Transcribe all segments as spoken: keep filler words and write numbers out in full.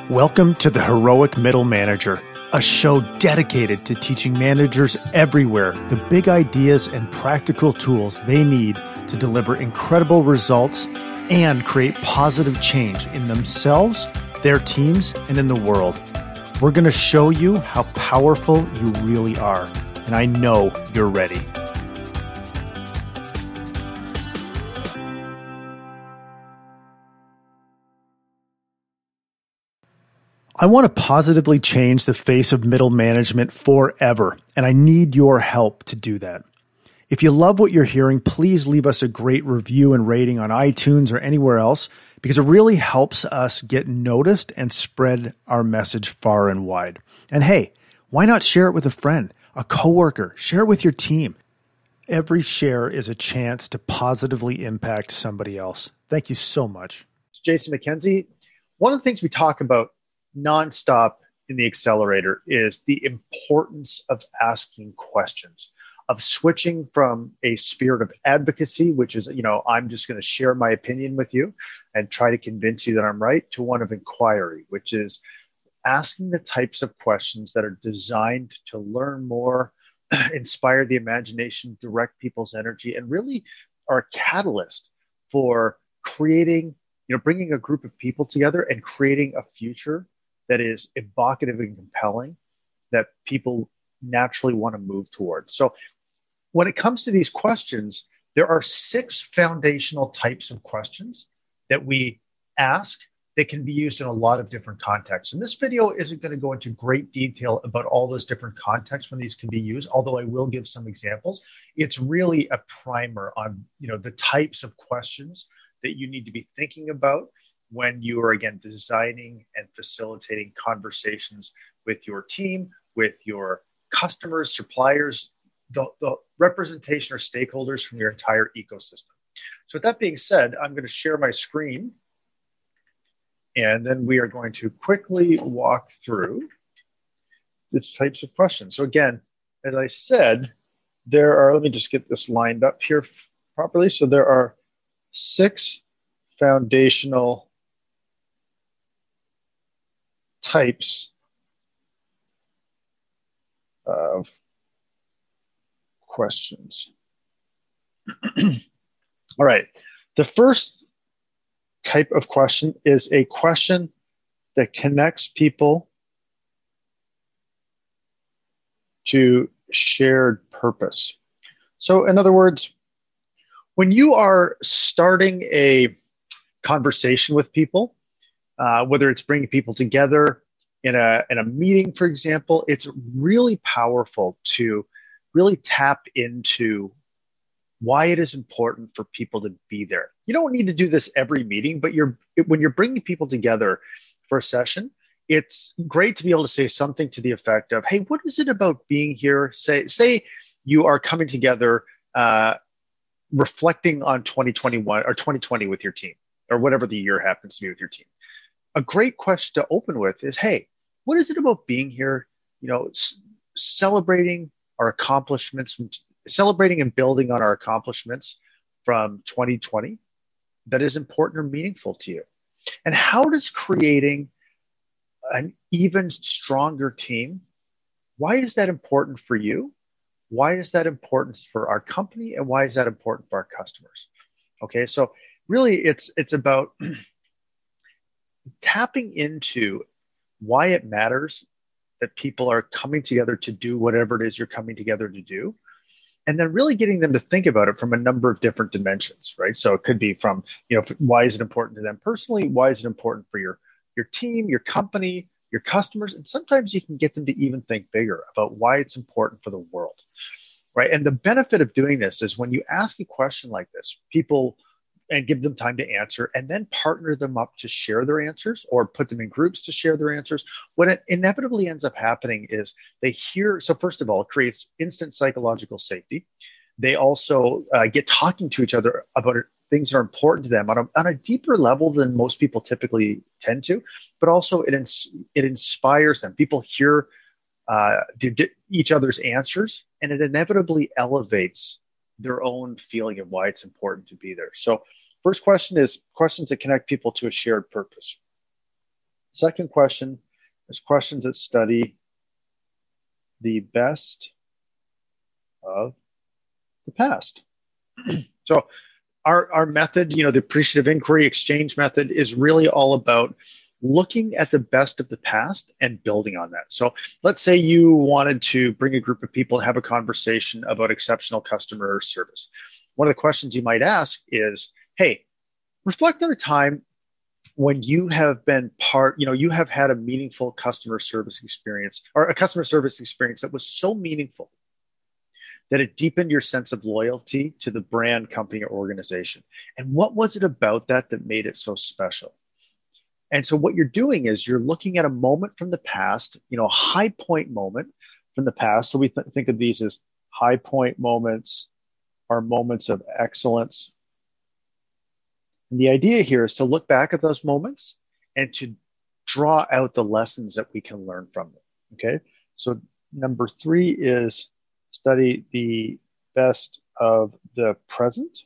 Welcome to the Heroic Middle Manager, a show dedicated to teaching managers everywhere the big ideas and practical tools they need to deliver incredible results and create positive change in themselves, their teams, and in the world. We're going to show you how powerful you really are, and I know you're ready. I want to positively change the face of middle management forever, and I need your help to do that. If you love what you're hearing, please leave us a great review and rating on iTunes or anywhere else, because it really helps us get noticed and spread our message far and wide. And hey, why not share it with a friend, a coworker, share it with your team. Every share is a chance to positively impact somebody else. Thank you so much. Jason McKenzie. One of the things we talk about nonstop in the accelerator is the importance of asking questions, of switching from a spirit of advocacy, which is, you know, I'm just going to share my opinion with you and try to convince you that I'm right, to one of inquiry, which is asking the types of questions that are designed to learn more, inspire the imagination, direct people's energy, and really are a catalyst for creating, you know, bringing a group of people together and creating a future that is evocative and compelling that people naturally want to move towards. So when it comes to these questions, there are six foundational types of questions that we ask that can be used in a lot of different contexts. And this video isn't going to go into great detail about all those different contexts when these can be used, although I will give some examples. It's really a primer on, you know, the types of questions that you need to be thinking about when you are, again, designing and facilitating conversations with your team, with your customers, suppliers, the, the representation or stakeholders from your entire ecosystem. So with that being said, I'm going to share my screen, and then we are going to quickly walk through these types of questions. So again, as I said, there are, let me just get this lined up here properly. So there are six foundational types of questions. All right. The first type of question is a question that connects people to shared purpose. So in other words, when you are starting a conversation with people, uh, whether it's bringing people together in a, in a meeting, for example, it's really powerful to really tap into why it is important for people to be there. You don't need to do this every meeting, but you're when you're bringing people together for a session, it's great to be able to say something to the effect of, hey, what is it about being here? Say, say you are coming together, uh, reflecting on twenty twenty-one or twenty twenty with your team, or whatever the year happens to be with your team. A great question to open with is, hey, what is it about being here? You know, c- celebrating our accomplishments, celebrating and building on our accomplishments from twenty twenty that is important or meaningful to you. And how does creating an even stronger team, why is that important for you? Why is that important for our company? And why is that important for our customers? Okay, so really it's it's about tapping into why it matters that people are coming together to do whatever it is you're coming together to do. And then really getting them to think about it from a number of different dimensions, right? So it could be from, you know, why is it important to them personally? Why is it important for your, your team, your company, your customers? And sometimes you can get them to even think bigger about why it's important for the world, right? And the benefit of doing this is when you ask a question like this, people and give them time to answer, and then partner them up to share their answers or put them in groups to share their answers. What it inevitably ends up happening is they hear, so first of all, it creates instant psychological safety. They also uh, get talking to each other about things that are important to them on a, on a deeper level than most people typically tend to, but also it, ins- it inspires them. People hear uh, the, each other's answers, and it inevitably elevates their own feeling of why it's important to be there. So first question is questions that connect people to a shared purpose. Second question is questions that study the best of the past. So our, our method, you know, the appreciative inquiry exchange method is really all about looking at the best of the past and building on that. So let's say you wanted to bring a group of people and have a conversation about exceptional customer service. One of the questions you might ask is, hey, reflect on a time when you have been part, you know, you have had a meaningful customer service experience or a customer service experience that was so meaningful that it deepened your sense of loyalty to the brand, company, or organization. And what was it about that that made it so special? And so what you're doing is you're looking at a moment from the past, you know, a high point moment from the past. So we th- think of these as high point moments or moments of excellence. And the idea here is to look back at those moments and to draw out the lessons that we can learn from them. Okay. So number three is study the best of the present.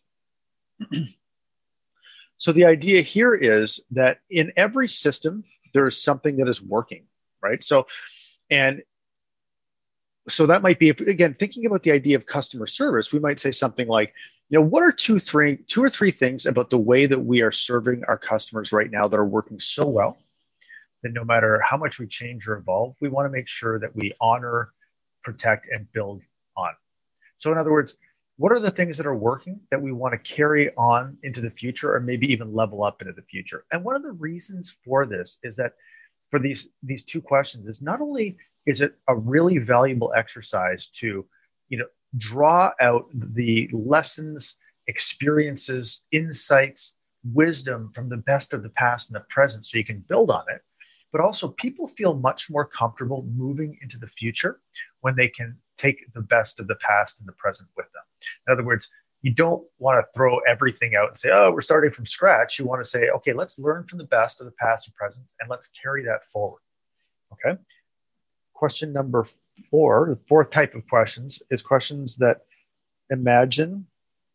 So the idea here is that in every system, there is something that is working, right? So, and so that might be, again, thinking about the idea of customer service, we might say something like, you know, what are two, three, two or three things about the way that we are serving our customers right now that are working so well that no matter how much we change or evolve, we want to make sure that we honor, protect, and build on. So in other words, what are the things that are working that we want to carry on into the future or maybe even level up into the future? And one of the reasons for this is that for these, these two questions is not only is it a really valuable exercise to, you know, draw out the lessons, experiences, insights, wisdom from the best of the past and the present so you can build on it, but also people feel much more comfortable moving into the future when they can take the best of the past and the present with them. In other words, you don't want to throw everything out and say, oh, we're starting from scratch. You want to say, okay, let's learn from the best of the past and present, and let's carry that forward. Okay. Question number four, the fourth type of questions is questions that imagine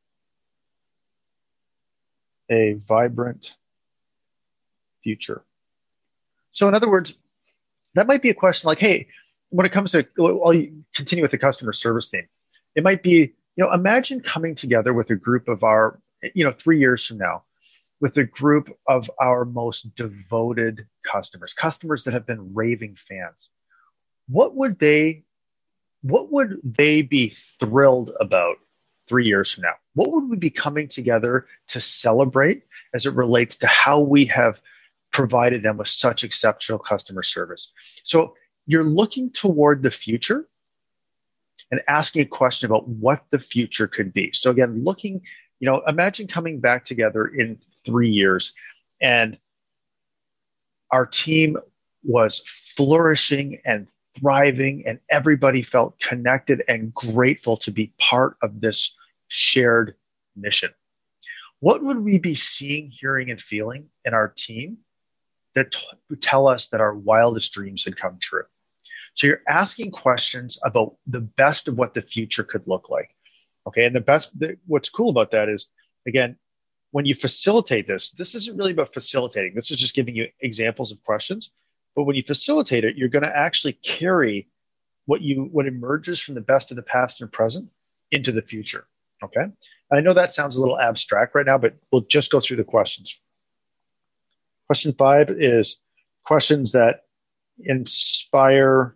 a vibrant future. So in other words, that might be a question like, hey, when it comes to, I'll continue with the customer service theme. It might be, you know, imagine coming together with a group of our, you know, three years from now, with a group of our most devoted customers, customers that have been raving fans. What would they, what would they be thrilled about three years from now? What would we be coming together to celebrate as it relates to how we have provided them with such exceptional customer service? So you're looking toward the future and asking a question about what the future could be. So again, looking, you know, imagine coming back together in three years and our team was flourishing and thriving and everybody felt connected and grateful to be part of this shared mission. What would we be seeing, hearing, and feeling in our team that t- would tell us that our wildest dreams had come true? So you're asking questions about the best of what the future could look like. Okay. And the best, the, what's cool about that is, again, when you facilitate this, this isn't really about facilitating. This is just giving you examples of questions. But when you facilitate it, you're going to actually carry what you, what emerges from the best of the past and present into the future. Okay. And I know that sounds a little abstract right now, but we'll just go through the questions. Question five is questions that inspire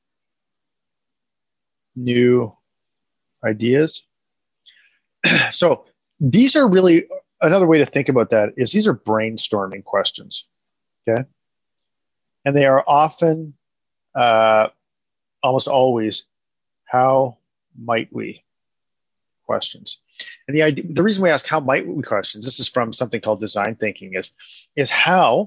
new ideas. So these are really, another way to think about that is these are brainstorming questions. Okay. And they are often, uh, almost always, how might we questions. And the idea, the reason we ask how might we questions, this is from something called design thinking, is, is how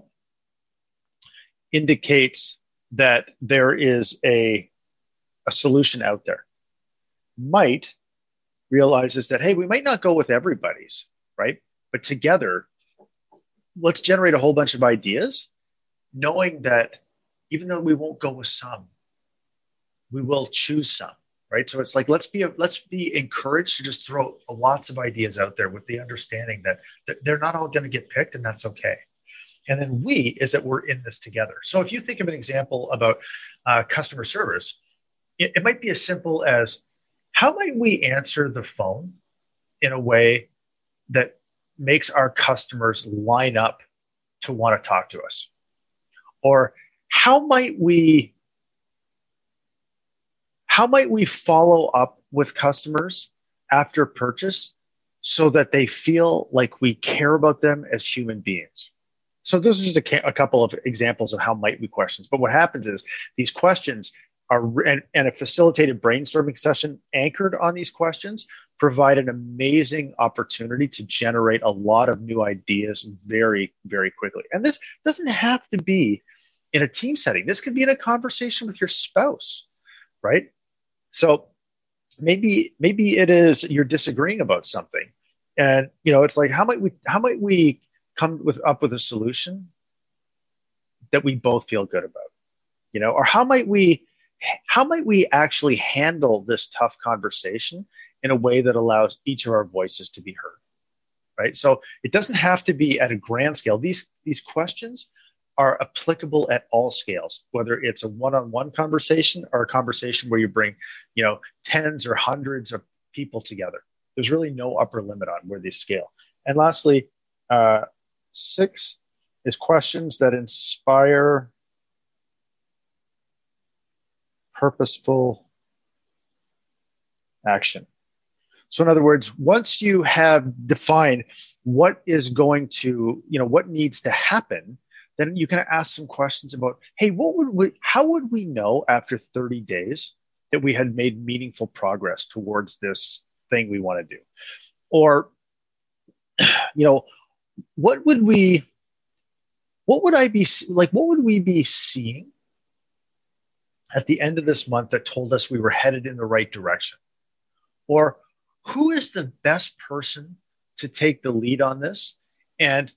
indicates that there is a, a solution out there. Might realizes that, hey, we might not go with everybody's, right? But together, let's generate a whole bunch of ideas, knowing that even though we won't go with some, we will choose some, right? So it's like, let's be, let's be encouraged to just throw lots of ideas out there with the understanding that, that they're not all going to get picked, and that's okay. And then we is that we're in this together. So if you think of an example about uh, customer service, it, it might be as simple as, how might we answer the phone in a way that makes our customers line up to want to talk to us? Or how might we how might we follow up with customers after purchase so that they feel like we care about them as human beings? So those are just a, ca- a couple of examples of how might we questions. But what happens is these questions are, and, and a facilitated brainstorming session anchored on these questions provide an amazing opportunity to generate a lot of new ideas very, very quickly. And this doesn't have to be in a team setting. This could be in a conversation with your spouse, right? So maybe, maybe it is you're disagreeing about something, and you know it's like, how might we, how might we come with up with a solution that we both feel good about, you know, or how might we, how might we actually handle this tough conversation in a way that allows each of our voices to be heard, right? So it doesn't have to be at a grand scale. These, these questions are applicable at all scales, whether it's a one-on-one conversation or a conversation where you bring, you know, tens or hundreds of people together. There's really no upper limit on where they scale. And lastly, uh, six is questions that inspire purposeful action. So in other words, once you have defined what is going to, you know, what needs to happen, then you can ask some questions about, hey, what would we, how would we know after thirty days that we had made meaningful progress towards this thing we want to do? Or, you know, what would we, what would I be like, what would we be seeing at the end of this month that told us we were headed in the right direction? Or who is the best person to take the lead on this? And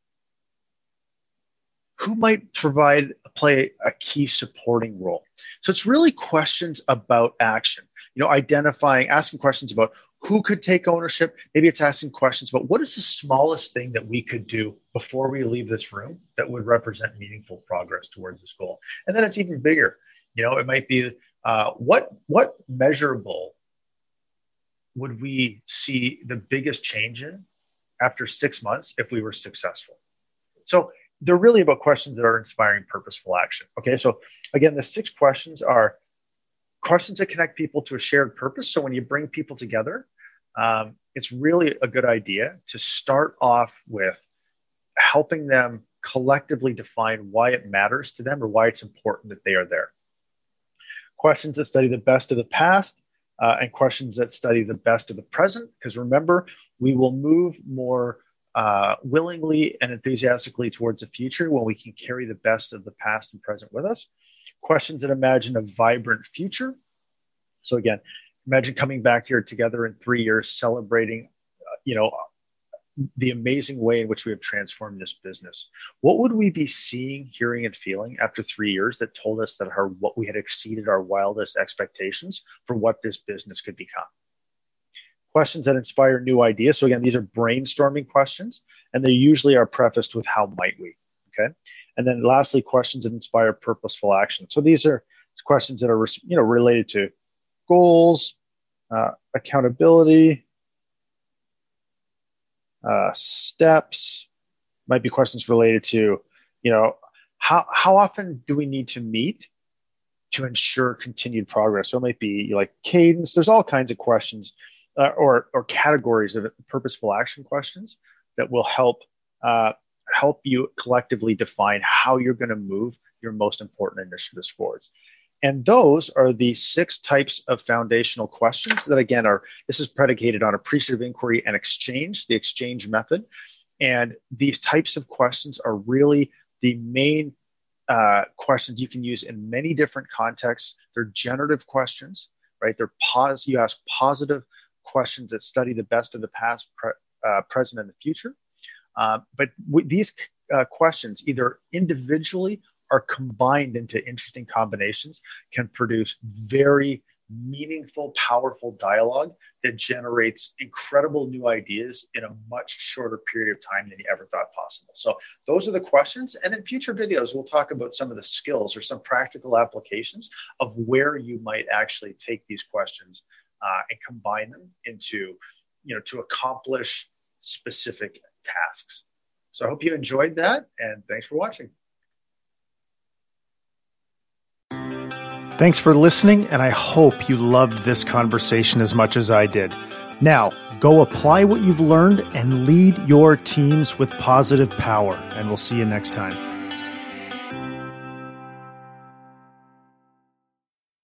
who might provide, play a key supporting role? So it's really questions about action, you know, identifying, asking questions about who could take ownership. Maybe it's asking questions about what is the smallest thing that we could do before we leave this room that would represent meaningful progress towards this goal. And then it's even bigger. You know, it might be uh, what what measurable would we see the biggest change in after six months if we were successful? So they're really about questions that are inspiring purposeful action. Okay, so again, the six questions are questions that connect people to a shared purpose. So when you bring people together, um, it's really a good idea to start off with helping them collectively define why it matters to them or why it's important that they are there. Questions that study the best of the past uh, and questions that study the best of the present. Because remember, we will move more uh, willingly and enthusiastically towards the future when we can carry the best of the past and present with us. Questions that imagine a vibrant future. So again, imagine coming back here together in three years, celebrating, uh, you know, the amazing way in which we have transformed this business. What would we be seeing, hearing, and feeling after three years that told us that our, what we had exceeded our wildest expectations for what this business could become? Questions that inspire new ideas. So again, these are brainstorming questions, and they usually are prefaced with how might we, okay? And then lastly, questions that inspire purposeful action. So these are questions that are, you know, related to goals, uh, accountability, uh, steps. Might be questions related to, you know, how how often do we need to meet to ensure continued progress? So it might be like cadence. There's all kinds of questions uh, or or categories of purposeful action questions that will help uh, help you collectively define how you're going to move your most important initiatives forwards. And those are the six types of foundational questions that, again, are, this is predicated on appreciative inquiry and exchange, the exchange method. And these types of questions are really the main uh, questions you can use in many different contexts. They're generative questions, right? They're pos- you ask positive questions that study the best of the past, pre- uh, present, and the future. Uh, but w- these uh, questions, either individually are combined into interesting combinations, can produce very, meaningful, powerful dialogue that generates incredible new ideas in a much shorter period of time than you ever thought possible. So those are the questions. And in future videos, we'll talk about some of the skills or some practical applications of where you might actually take these questions uh, and combine them into, you know, to accomplish specific tasks. So I hope you enjoyed that, and thanks for watching. Thanks for listening, and I hope you loved this conversation as much as I did. Now, go apply what you've learned and lead your teams with positive power, and we'll see you next time.